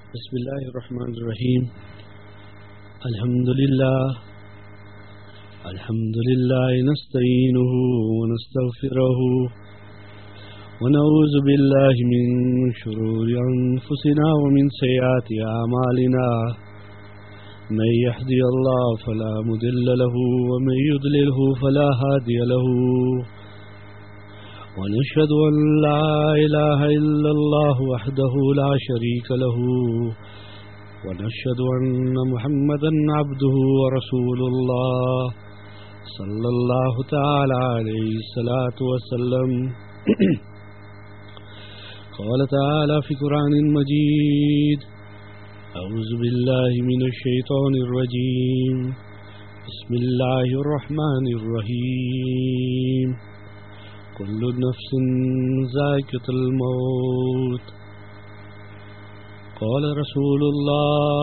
بسم الله الرحمن الرحيم. الحمد لله نستعينه ونستغفره ونعوذ بالله من شرور أنفسنا ومن سيئات أعمالنا. من يهدي الله فلا مضل له ومن يضلله فلا هادي له. ونشهد أن لا إله إلا الله وحده لا شريك له. ونشهد أن محمدا عبده ورسول الله صلى الله تعالى عليه الصلاة والسلام. قال تعالى في قرآن مجيد: أعوذ بالله من الشيطان الرجيم. بسم الله الرحمن الرحيم. كل نفس ذائقة الموت. قال رسول الله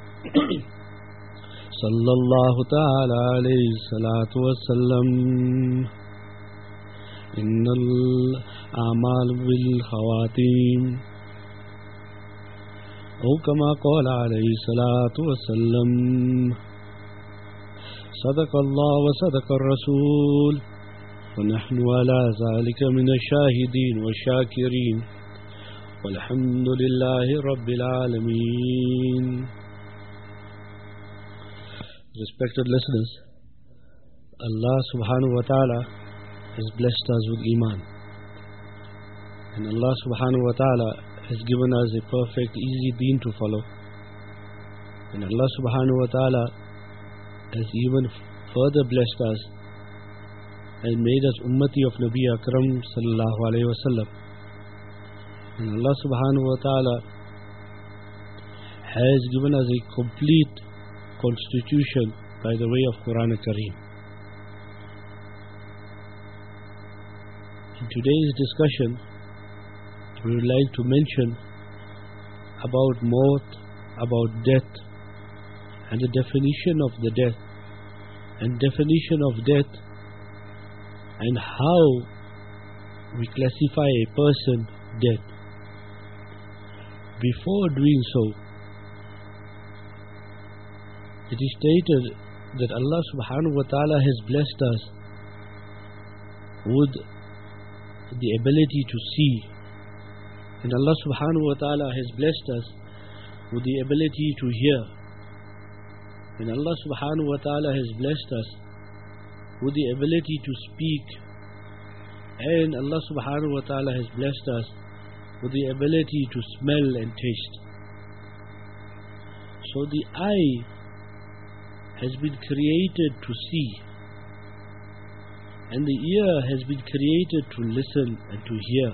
صلى الله تعالى عليه الصلاة والسلام: إن الأعمال بالخواتيم، أو كما قال عليه الصلاة والسلام: صدق الله وصدق الرسول، ونحن على ذلك من الشاهدين والشاكرين، والحمد لله رب العالمين. Respected listeners, Allah subhanahu wa ta'ala has blessed us with Iman, and Allah subhanahu wa ta'ala has given us a perfect, easy deen to follow, and Allah subhanahu wa ta'ala has even further blessed us and made us ummati of Nabi Akram sallallahu alayhi wa sallam. And Allah subhanahu wa ta'ala has given us a complete constitution by the way of Quran Kareem. In today's discussion, we would like to mention about maut, about death, and the definition of the death, and definition of death, and how we classify a person dead. Before doing so, it is stated that Allah subhanahu wa ta'ala has blessed us with the ability to see, and Allah subhanahu wa ta'ala has blessed us with the ability to hear, and Allah subhanahu wa ta'ala has blessed us with the ability to speak, and Allah subhanahu wa ta'ala has blessed us with the ability to smell and taste. So the eye has been created to see, and the ear has been created to listen and to hear,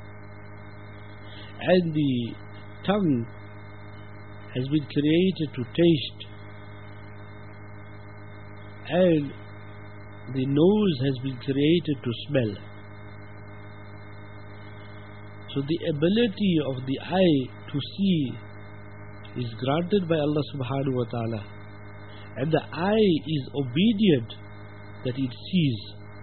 and the tongue has been created to taste, and the nose has been created to smell. So the ability of the eye to see is granted by Allah subhanahu wa ta'ala, and the eye is obedient that it sees.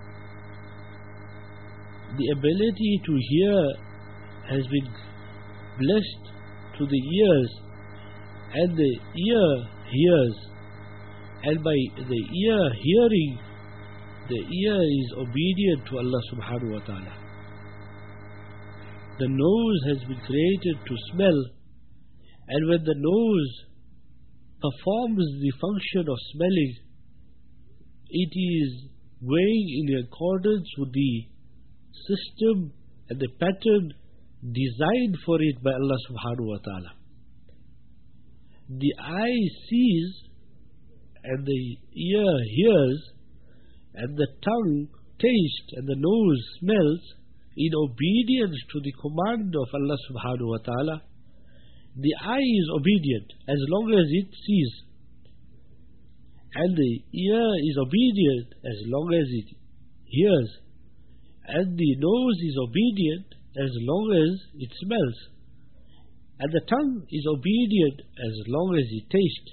The ability to hear has been blessed to the ears, and the ear hears, and by the ear hearing, the ear is obedient to Allah subhanahu wa ta'ala. The nose has been created to smell, and when the nose performs the function of smelling, it is going in accordance with the system and the pattern designed for it by Allah subhanahu wa ta'ala. The eye sees, and the ear hears, and the tongue tastes, and the nose smells in obedience to the command of Allah subhanahu wa ta'ala. The eye is obedient as long as it sees, and the ear is obedient as long as it hears, and the nose is obedient as long as it smells, and the tongue is obedient as long as it tastes.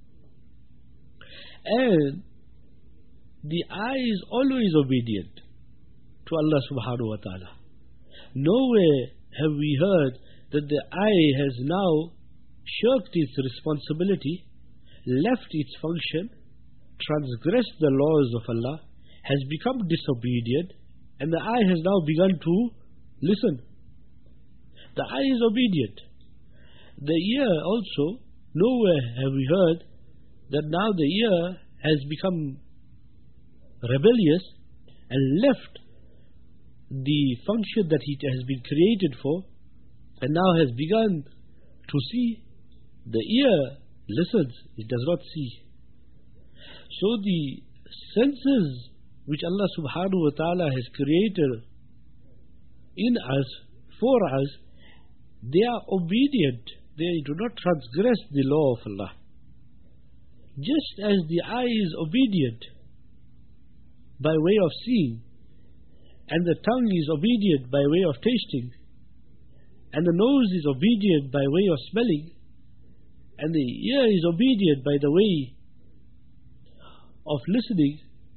And the eye is always obedient to Allah subhanahu wa ta'ala. Nowhere have we heard that the eye has now shirked its responsibility, left its function, transgressed the laws of Allah, has become disobedient, and the eye has now begun to listen. The eye is obedient. The ear also, nowhere have we heard that now the ear has become rebellious and left the function that it has been created for, and now has begun to see. The ear listens, it does not see. So the senses which Allah subhanahu wa ta'ala has created in us, for us, they are obedient. They do not transgress the law of Allah. Just as the eye is obedient by way of seeing, and the tongue is obedient by way of tasting, and the nose is obedient by way of smelling, and the ear is obedient by the way of listening,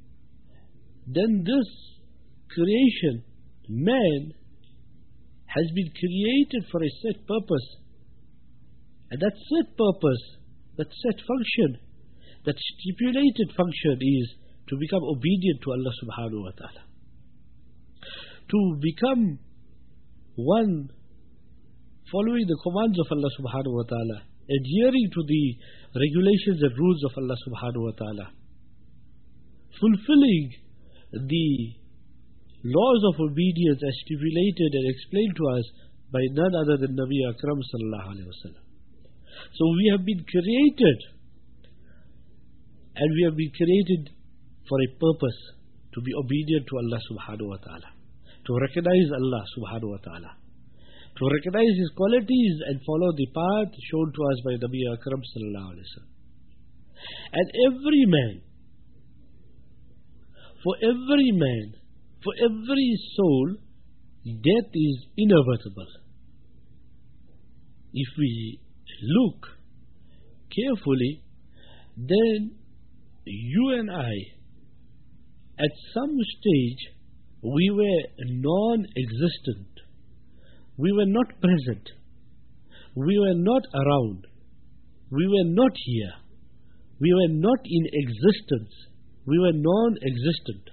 then this creation, man, has been created for a set purpose. And that set purpose, that set function, that stipulated function is to become obedient to Allah subhanahu wa ta'ala. To become one following the commands of Allah subhanahu wa ta'ala, adhering to the regulations and rules of Allah subhanahu wa ta'ala, fulfilling the laws of obedience as stipulated and explained to us by none other than Nabi Akram sallallahu alayhi wa sallam. So we have been created, and we have been created for a purpose, to be obedient to Allah subhanahu wa ta'ala, to recognize Allah subhanahu wa ta'ala, to recognize His qualities and follow the path shown to us by Nabi Akram sallallahu alayhi wa sallam. And every man, for every soul, death is inevitable. If we look carefully, then you and I, at some stage, we were non-existent. We were not present. We were not around. We were not here. We were not in existence. We were non-existent.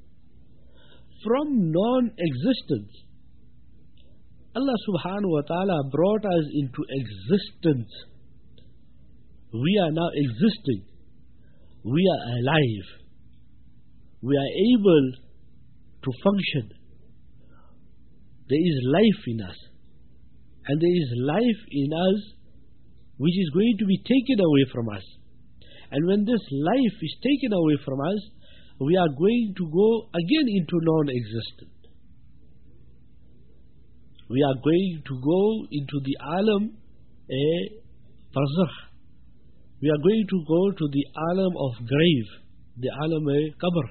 From non-existence, Allah subhanahu wa ta'ala brought us into existence. We are now existing. We are alive. We are able to function. There is life in us. And there is life in us which is going to be taken away from us. And when this life is taken away from us, we are going to go again into non-existence. We are going to go into the alam barzakh. We are going to go to the alam of grave, the alam qabr.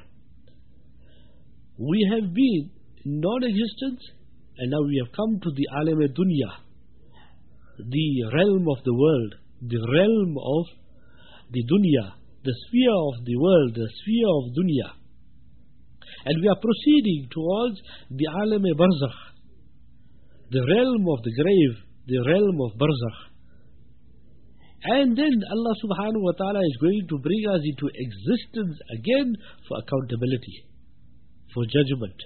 We have been in non-existence, and now we have come to the alam dunya, the realm of the world, the realm of the dunya, the sphere of the world, the sphere of dunya. And we are proceeding towards the alam barzakh, the realm of the grave, the realm of barzakh. And then Allah subhanahu wa ta'ala is going to bring us into existence again for accountability, for judgment,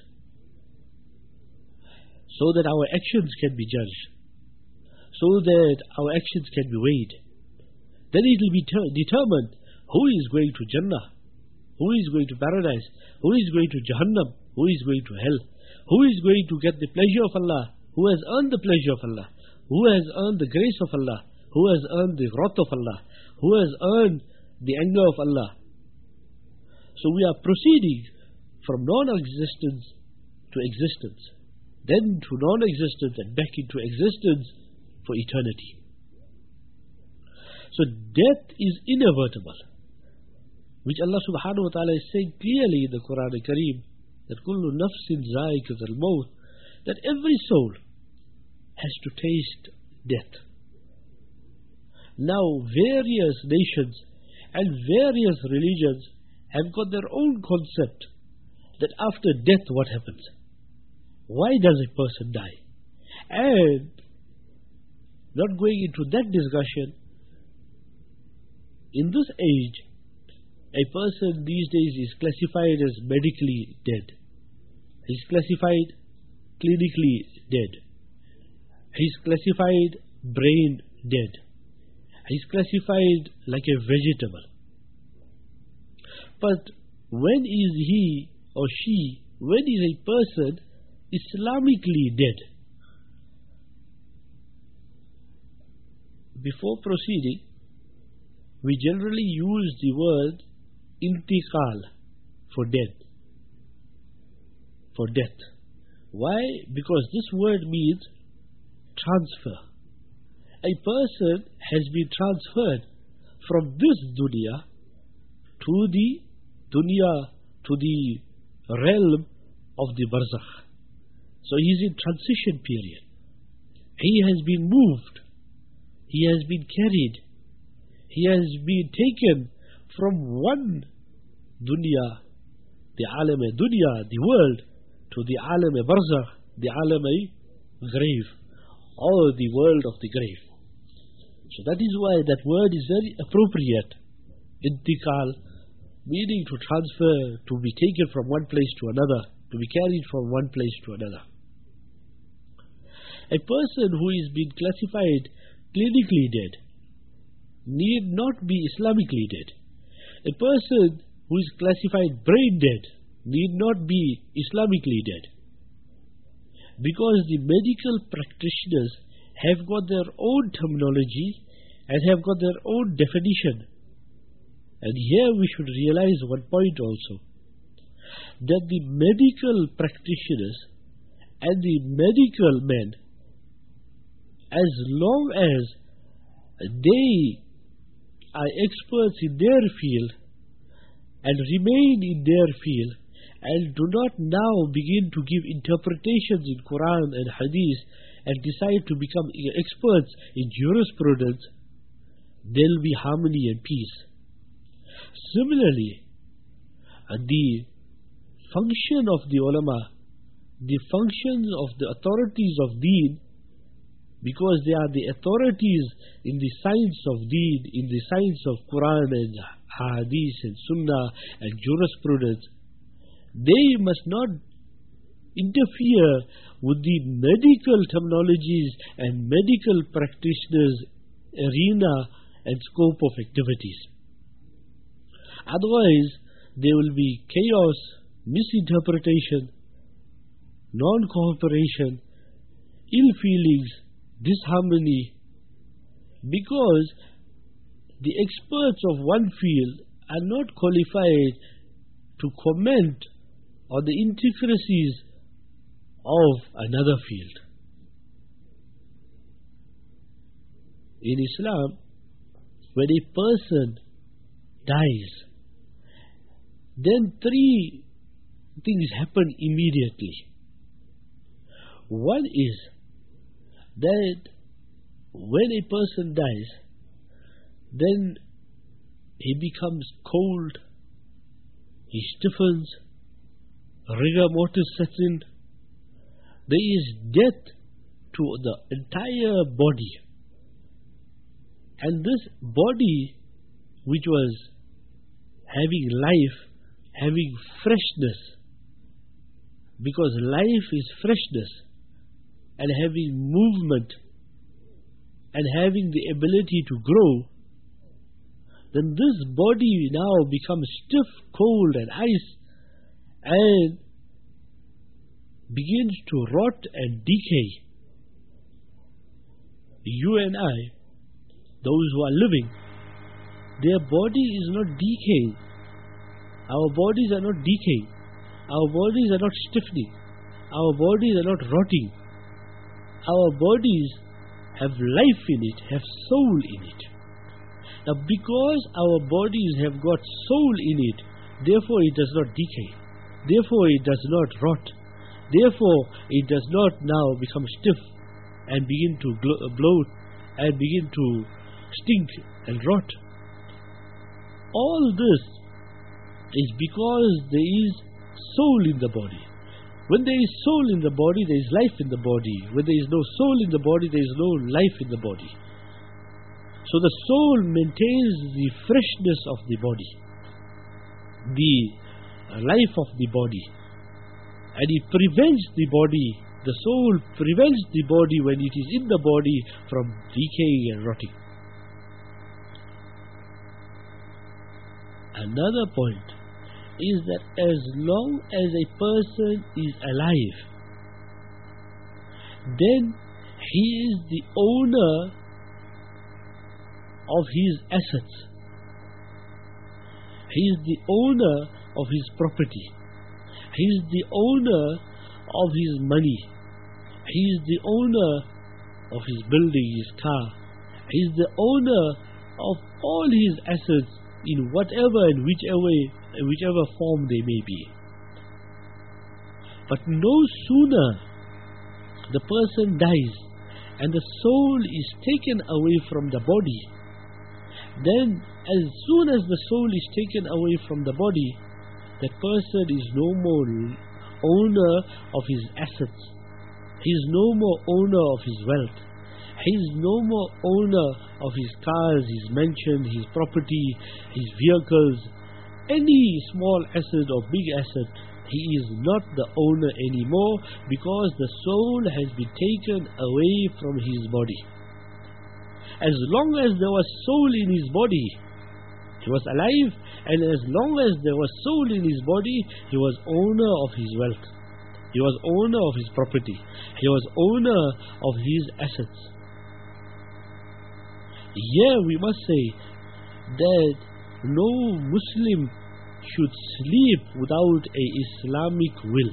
so that our actions can be judged, so that our actions can be weighed. Then it will be determined who is going to Jannah, who is going to paradise, who is going to Jahannam, who is going to hell, who is going to get the pleasure of Allah, who has earned the pleasure of Allah, who has earned the grace of Allah, who has earned the wrath of Allah, who has earned the anger of Allah. So we are proceeding from non-existence to existence, then to non-existence and back into existence for eternity. So death is inevitable, which Allah subhanahu wa ta'ala is saying clearly in the Quran al-Kareem, that kullu nafsin za'iqat al-maut, that every soul has to taste death. Now various nations and various religions have got their own concept that after death what happens? Why does a person die? And not going into that discussion, in this age, a person these days is classified as medically dead. He's classified clinically dead. He's classified brain dead. He's classified like a vegetable. But when is he or she, when is a person Islamically dead? Before proceeding, we generally use the word intiqal for death. For death. Why? Because this word means transfer. A person has been transferred from this dunya to the realm of the barzakh. So he is in transition period. He has been moved. He has been carried. He has been taken from one dunya, the alam dunya, the world, to the alam barzakh, the alam grave, or the world of the grave. So that is why that word is very appropriate. Intiqal, meaning to transfer, to be taken from one place to another, to be carried from one place to another. A person who is being classified clinically dead need not be Islamically dead. A person who is classified brain dead need not be Islamically dead. Because the medical practitioners have got their own terminology and have got their own definition. And here we should realize one point also, that the medical practitioners and the medical men, as long as they are experts in their field and remain in their field and do not now begin to give interpretations in Quran and Hadith and decide to become experts in jurisprudence, there will be harmony and peace. Similarly, the function of the ulama, the functions of the authorities of deen, because they are the authorities in the science of deen, in the science of Quran and Hadith and Sunnah and jurisprudence, they must not interfere with the medical terminologies and medical practitioners' arena and scope of activities. Otherwise, there will be chaos, misinterpretation, non-cooperation, ill feelings, disharmony, because the experts of one field are not qualified to comment on the intricacies of another field. In Islam, when a person dies, then three things happen immediately. One is that when a person dies, then he becomes cold, he stiffens, rigor mortis sets in. There is death to the entire body. And this body, which was having life, having freshness, because life is freshness, and having movement, and having the ability to grow, then this body now becomes stiff, cold and ice, and begins to rot and decay. You and I, those who are living, their body is not decaying. Our bodies are not decaying. Our bodies are not stiffening. Our bodies are not rotting. Our bodies have life in it, have soul in it. Now, because our bodies have got soul in it, therefore it does not decay. Therefore it does not rot. Therefore it does not now become stiff and begin to bloat and begin to stink and rot. All this is because there is soul in the body. When there is soul in the body, there is life in the body. When there is no soul in the body, there is no life in the body. So the soul maintains the freshness of the body, the life of the body, and it prevents the body, the soul prevents the body when it is in the body from decaying and rotting. Another point is that as long as a person is alive, then he is the owner of his assets. He is the owner of his property. He is the owner of his money. He is the owner of his building, his car. He is the owner of all his assets in whatever and whichever form they may be. But no sooner the person dies and the soul is taken away from the body, then as soon as the soul is taken away from the body, that person is no more owner of his assets. He is no more owner of his wealth. He is no more owner of his cars, his mansion, his property, his vehicles, any small asset or big asset. He is not the owner anymore because the soul has been taken away from his body. As long as there was soul in his body, he was alive, and as long as there was soul in his body, he was owner of his wealth. He was owner of his property. He was owner of his assets. Here we must say that no Muslim should sleep without a Islamic will.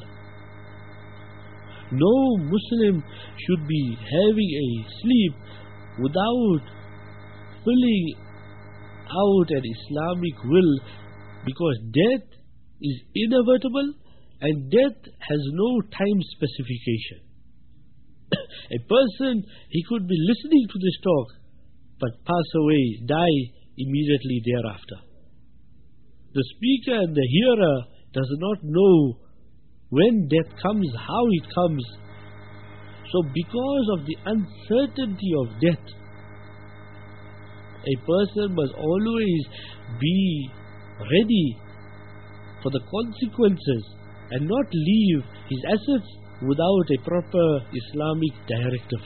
No Muslim should be having a sleep without filling out an Islamic will, because death is inevitable and death has no time specification. A person, he could be listening to this talk but pass away, die immediately thereafter. The speaker and the hearer does not know when death comes, how it comes. So because of the uncertainty of death, a person must always be ready for the consequences and not leave his assets without a proper Islamic directive.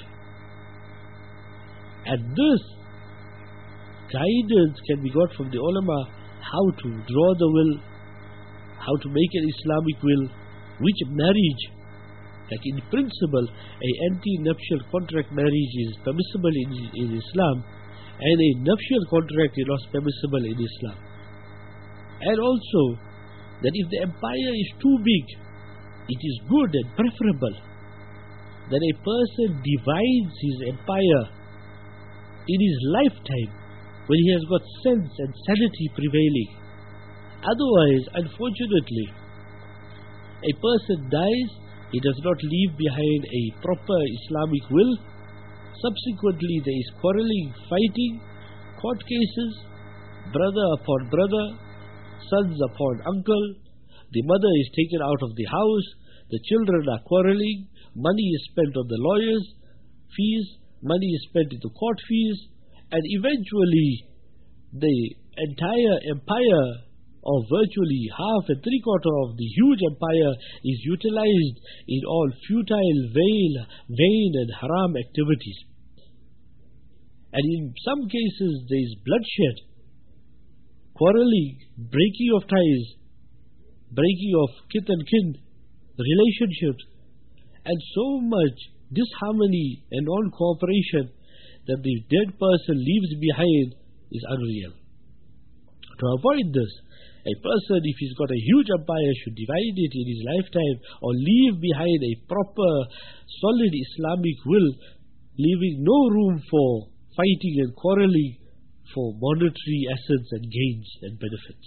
And this guidance can be got from the ulama, how to draw the will, how to make an Islamic will, which marriage, like in principle, a anti-nuptial contract marriage is permissible in Islam, and a nuptial contract is not permissible in Islam. And also, that if the empire is too big, it is good and preferable that a person divides his empire in his lifetime when he has got sense and sanity prevailing. Otherwise, unfortunately, a person dies, he does not leave behind a proper Islamic will. Subsequently, there is quarreling, fighting, court cases, brother upon brother, sons upon uncle. The mother is taken out of the house, the children are quarreling, money is spent on the lawyers' fees, money is spent into court fees, and eventually the entire empire, or virtually half and three-quarter of the huge empire, is utilized in all futile, vain and haram activities. And in some cases there is bloodshed, quarreling, breaking of ties, breaking of kith and kin, relationships, and so much disharmony and non-cooperation that the dead person leaves behind is unreal. To avoid this, a person, if he's got a huge empire, should divide it in his lifetime or leave behind a proper, solid Islamic will, leaving no room for fighting and quarreling for monetary assets and gains and benefits.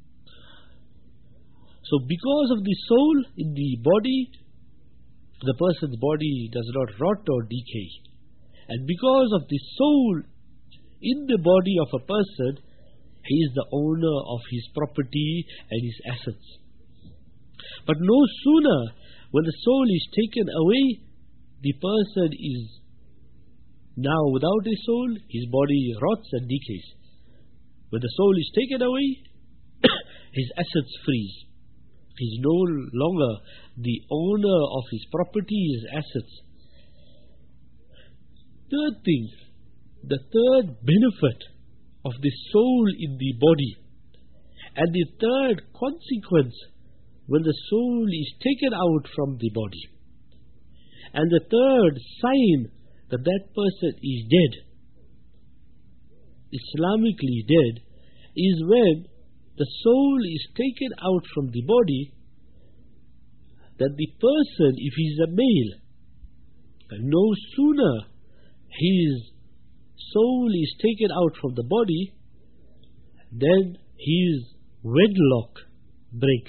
So because of the soul in the body, the person's body does not rot or decay. And because of the soul in the body of a person, he is the owner of his property and his assets. But no sooner When the soul is taken away, the person is now without a soul, his body rots and decays. When the soul is taken away, his assets freeze. He is no longer the owner of his property, his assets. Third thing, the third benefit of the soul in the body, and the third consequence when the soul is taken out from the body, and the third sign that that person is dead, Islamically dead, is when the soul is taken out from the body, that the person, if he is a male, no sooner his soul is taken out from the body, then his wedlock breaks.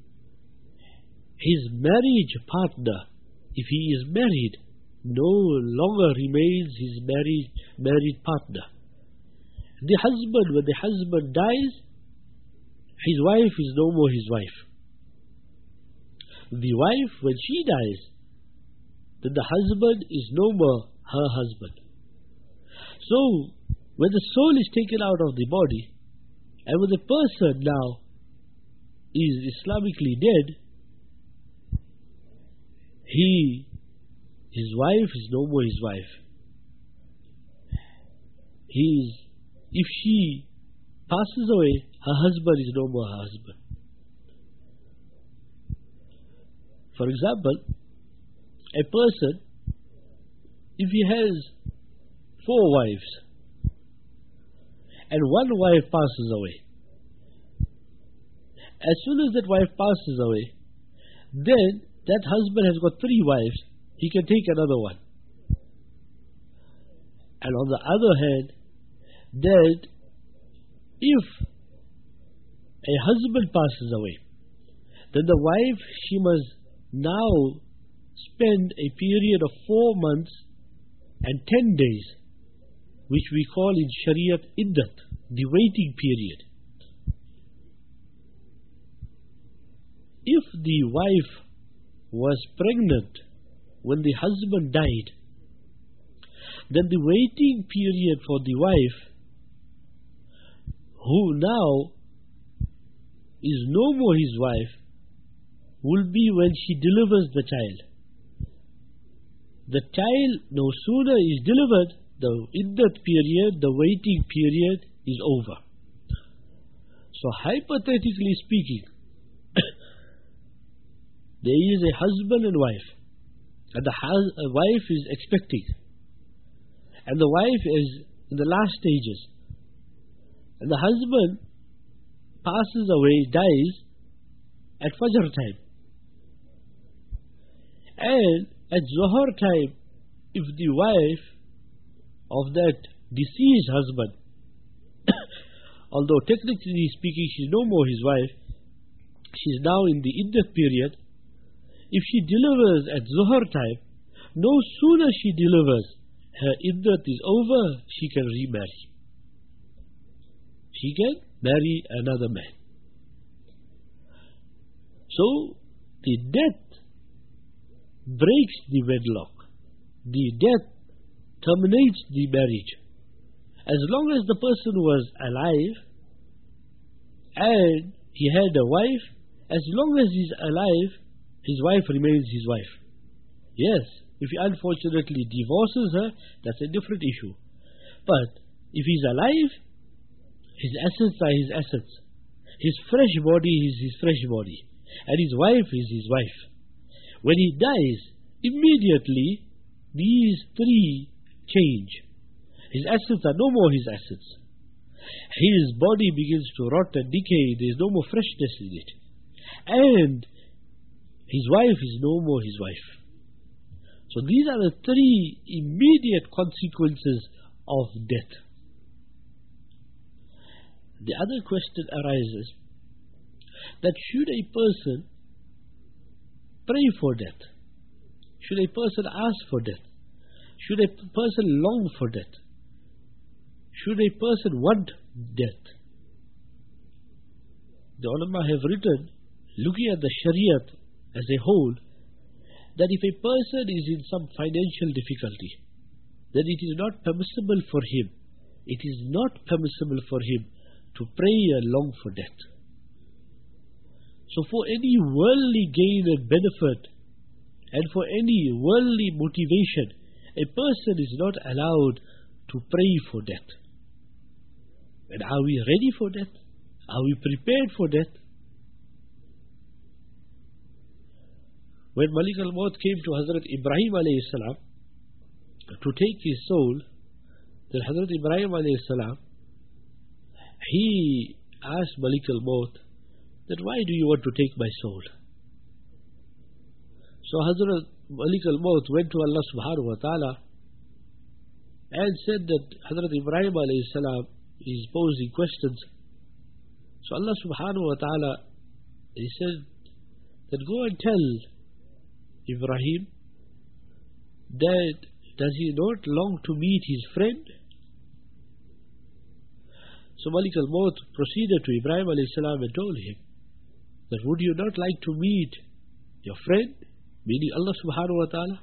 His marriage partner, if he is married, no longer remains his married partner. The husband, when the husband dies, his wife is no more his wife. The wife, when she dies, then the husband is no more her husband. So, when the soul is taken out of the body, and when the person now is Islamically dead, his wife is no more his wife. If she passes away, her husband is no more her husband. For example, a person, if he has 4 wives, and one wife passes away, as soon as that wife passes away, then that husband has got 3 wives, he can take another one. And on the other hand, that if a husband passes away, then the wife, she must now spend a period of 4 months and 10 days, which we call in Shariat Iddat, the waiting period. If the wife was pregnant when the husband died, then the waiting period for the wife, who now is no more his wife, will be when she delivers the child. The child no sooner is delivered, the iddat period, the waiting period is over. So hypothetically speaking, there is a husband and wife, and the wife is expecting, and the wife is in the last stages, and the husband passes away, dies at Fajr time. And at Zuhr time, if the wife of that deceased husband, although technically speaking she is no more his wife, she is now in the iddat period, if she delivers at Zuhr time, no sooner she delivers, her iddat is over, she can remarry. She can marry another man. So, the death breaks the wedlock. The death terminates the marriage. As long as the person was alive and he had a wife, as long as he's alive, his wife remains his wife. Yes, if he unfortunately divorces her, that's a different issue. But if he's alive, his assets are his assets. His fresh body is his fresh body. And his wife is his wife. When he dies, immediately these 3 change. His assets are no more his assets. His body begins to rot and decay. There is no more freshness in it. And his wife is no more his wife. So these are the 3 immediate consequences of death. The other question arises that should a person pray for death? Should a person ask for death? Should a person long for death? Should a person want death? The ulama have written, looking at the Shariat as a whole, that if a person is in some financial difficulty, then it is not permissible for him, to pray and long for death. So for any worldly gain and benefit, and for any worldly motivation, a person is not allowed to pray for death. And are we ready for death? Are we prepared for death? When Malik al-Maut came to Hazrat Ibrahim alayhi salam to take his soul, then Hazrat Ibrahim alayhi salam, he asked Malik al-Maut that why do you want to take my soul? So Hazrat Malik al-Maut went to Allah subhanahu wa ta'ala and said that Hazrat Ibrahim alayhi salam is posing questions. So Allah subhanahu wa ta'ala, he said that go and tell Ibrahim that does he not long to meet his friend? So Malik al-Maut proceeded to Ibrahim alayhi salam and told him that would you not like to meet your friend, meaning Allah subhanahu wa ta'ala?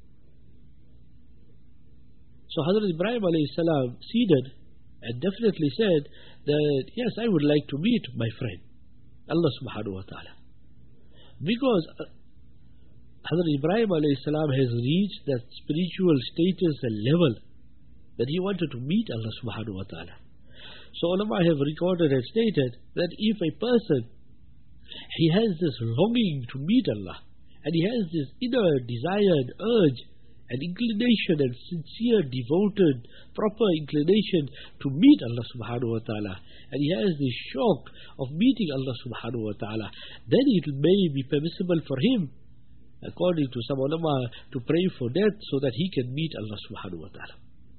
So Hazrat Ibrahim alayhi salam ceded and definitely said that yes, I would like to meet my friend, Allah subhanahu wa ta'ala. Because Hazrat Ibrahim alayhi salam has reached that spiritual status and level that he wanted to meet Allah subhanahu wa ta'ala. So ulama have recorded and stated that if a person, he has this longing to meet Allah, and he has this inner desire and urge and inclination and sincere, devoted, proper inclination to meet Allah subhanahu wa ta'ala, and he has this shock of meeting Allah subhanahu wa ta'ala, then it may be permissible for him, according to some ulama, to pray for death so that he can meet Allah subhanahu wa ta'ala.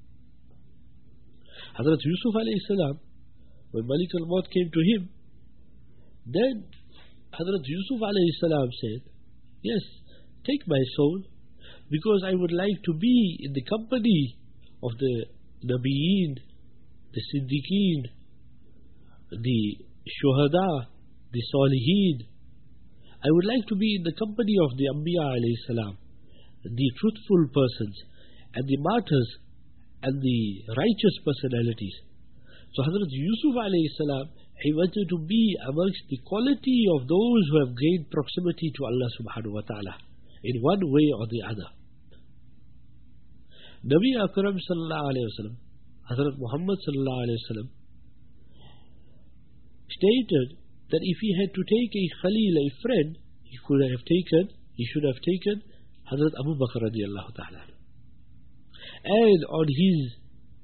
Hazrat Yusuf alayhi salam, when Malik al-Maut came to him, then Hazrat Yusuf alayhi salam said, yes, take my soul, because I would like to be in the company of the Nabiyeen, the Siddiqeen, the Shuhada, the Salihin. I would like to be in the company of the Anbiya alayhi salam, the truthful persons, and the martyrs, and the righteous personalities. So Hazrat Yusuf alayhi salam, he wanted to be amongst the quality of those who have gained proximity to Allah subhanahu wa ta'ala, in one way or the other. Nabi Akram sallallahu alayhi wa sallam, Hazrat Muhammad sallallahu alayhi wa sallam, stated that if he had to take a Khalil, a friend, he should have taken Hazrat Abu Bakr radiallahu ta'ala. And on his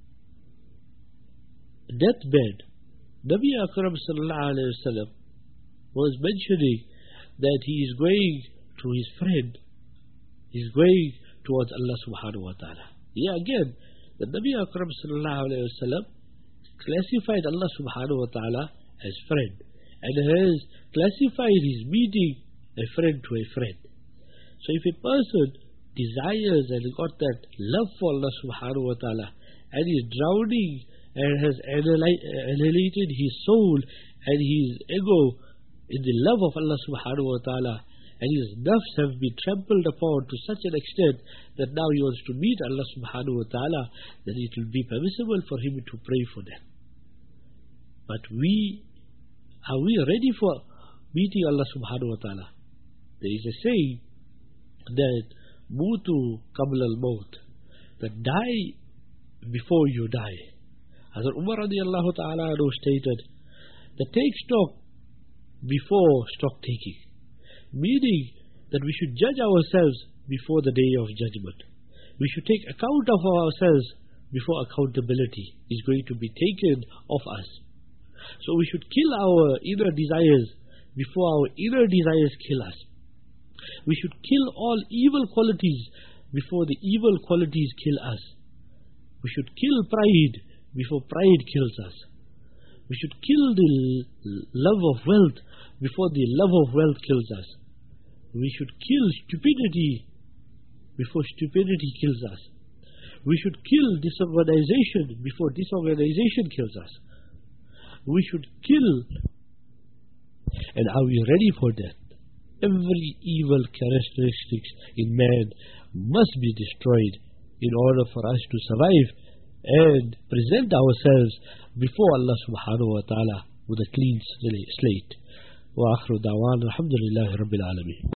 deathbed, Nabi Akram sallallahu alayhi wa sallam was mentioning that he is going to his friend, he is going towards Allah subhanahu wa ta'ala. Yeah, again, the Nabi Akram sallallahu alayhi wa sallam classified Allah subhanahu wa ta'ala as friend, and has classified his meeting a friend to a friend. So if a person desires and got that love for Allah subhanahu wa ta'ala, and is drowning and has annihilated his soul and his ego in the love of Allah subhanahu wa ta'ala, and his nafs have been trampled upon to such an extent that now he wants to meet Allah subhanahu wa ta'ala, then it will be permissible for him to pray for them. But are we ready for meeting Allah subhanahu wa ta'ala? There is a saying that Mutu qabla al-maut, that die before you die. Hazrat Umar radiallahu ta'ala stated that take stock before stock taking, meaning that we should judge ourselves before the day of judgment. We should take account of ourselves before accountability is going to be taken of us. So we should kill our inner desires before our inner desires kill us. We should kill all evil qualities before the evil qualities kill us. We should kill pride before pride kills us. We should kill the love of wealth before the love of wealth kills us. We should kill stupidity before stupidity kills us. We should kill disorganization before disorganization kills us. We should kill. And are we ready for death? every evil characteristics in man must be destroyed in order for us to survive and present ourselves before Allah subhanahu wa ta'ala with a clean slate. Wa akhiru da'wana alhamdulillahi rabbil alameen.